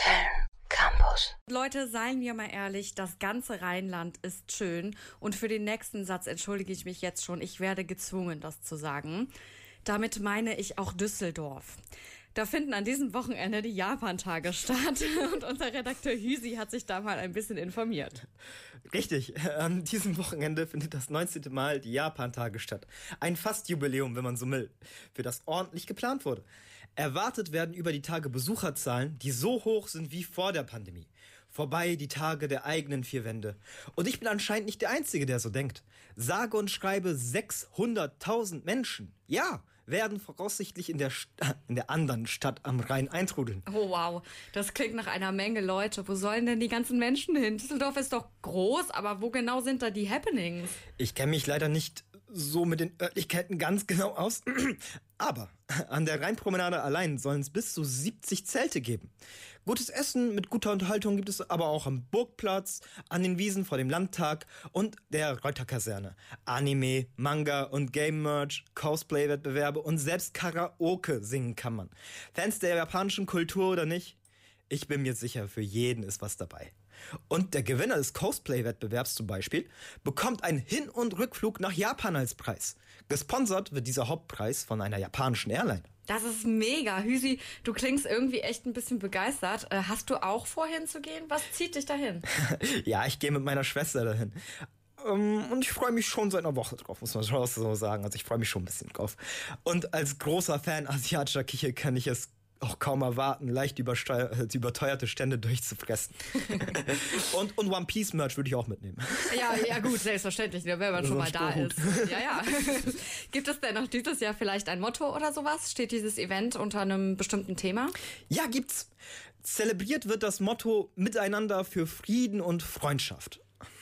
Köln Campus. Leute, seien wir mal ehrlich, das ganze Rheinland ist schön. Und für den nächsten Satz entschuldige ich mich jetzt schon. Ich werde gezwungen, das zu sagen. Damit meine ich auch Düsseldorf. Da finden an diesem Wochenende die Japan-Tage statt und unser Redakteur Hüsi hat sich da mal ein bisschen informiert. Richtig, an diesem Wochenende findet das 19. Mal die Japan-Tage statt. Ein Fast-Jubiläum, wenn man so will, für das ordentlich geplant wurde. Erwartet werden über die Tage Besucherzahlen, die so hoch sind wie vor der Pandemie. Vorbei die Tage der eigenen vier Wände. Und ich bin anscheinend nicht der Einzige, der so denkt. Sage und schreibe 600.000 Menschen. Ja, werden voraussichtlich in der anderen Stadt am Rhein eintrudeln. Oh wow, das klingt nach einer Menge Leute. Wo sollen denn die ganzen Menschen hin? Düsseldorf ist doch groß, aber wo genau sind da die Happenings? Ich kenne mich leider nicht so mit den Örtlichkeiten ganz genau aus. Aber an der Rheinpromenade allein sollen es bis zu 70 Zelte geben. Gutes Essen mit guter Unterhaltung gibt es aber auch am Burgplatz, an den Wiesen vor dem Landtag und der Reuterkaserne. Anime, Manga und Game-Merch, Cosplay-Wettbewerbe und selbst Karaoke singen kann man. Fans der japanischen Kultur oder nicht? Ich bin mir sicher, für jeden ist was dabei. Und der Gewinner des Cosplay-Wettbewerbs zum Beispiel bekommt einen Hin- und Rückflug nach Japan als Preis. Gesponsert wird dieser Hauptpreis von einer japanischen Airline. Das ist mega. Hüsi, du klingst irgendwie echt ein bisschen begeistert. Hast du auch vor, hinzugehen? Was zieht dich dahin? Ja, ich gehe mit meiner Schwester dahin. Und ich freue mich schon seit einer Woche drauf, muss man schon so sagen. Also ich freue mich schon ein bisschen drauf. Und als großer Fan asiatischer Küche kann ich es auch kaum erwarten, leicht überteuerte Stände durchzufressen. und One Piece Merch würde ich auch mitnehmen. Ja, gut, selbstverständlich, wenn man schon mal da ist. Ja. Gibt es denn noch dieses Jahr vielleicht ein Motto oder sowas? Steht dieses Event unter einem bestimmten Thema? Ja, gibt's. Zelebriert wird das Motto Miteinander für Frieden und Freundschaft.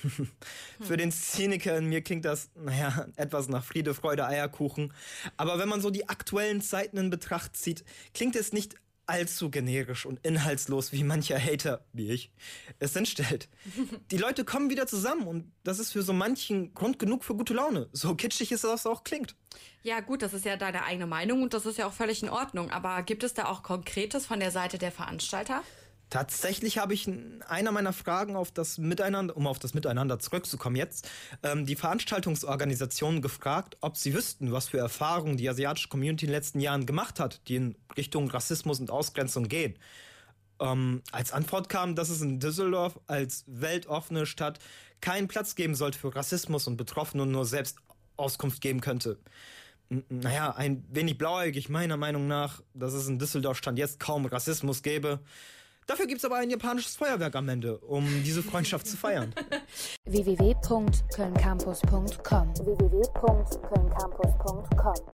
Für den Zyniker in mir klingt das, etwas nach Friede, Freude, Eierkuchen. Aber wenn man so die aktuellen Zeiten in Betracht zieht, klingt es nicht allzu generisch und inhaltslos, wie mancher Hater, wie ich, es entstellt. Die Leute kommen wieder zusammen und das ist für so manchen Grund genug für gute Laune. So kitschig es das auch klingt. Ja gut, das ist ja deine eigene Meinung und das ist ja auch völlig in Ordnung. Aber gibt es da auch Konkretes von der Seite der Veranstalter? Tatsächlich habe ich in einer meiner Fragen auf das Miteinander zurückzukommen jetzt, die Veranstaltungsorganisationen gefragt, ob sie wüssten, was für Erfahrungen die asiatische Community in den letzten Jahren gemacht hat, die in Richtung Rassismus und Ausgrenzung gehen. Als Antwort kam, dass es in Düsseldorf als weltoffene Stadt keinen Platz geben sollte für Rassismus und Betroffene und nur selbst Auskunft geben könnte. Ein wenig blauäugig meiner Meinung nach, dass es in Düsseldorf Stand jetzt kaum Rassismus gäbe. Dafür gibt's aber ein japanisches Feuerwerk am Ende, um diese Freundschaft zu feiern. www.kölncampus.com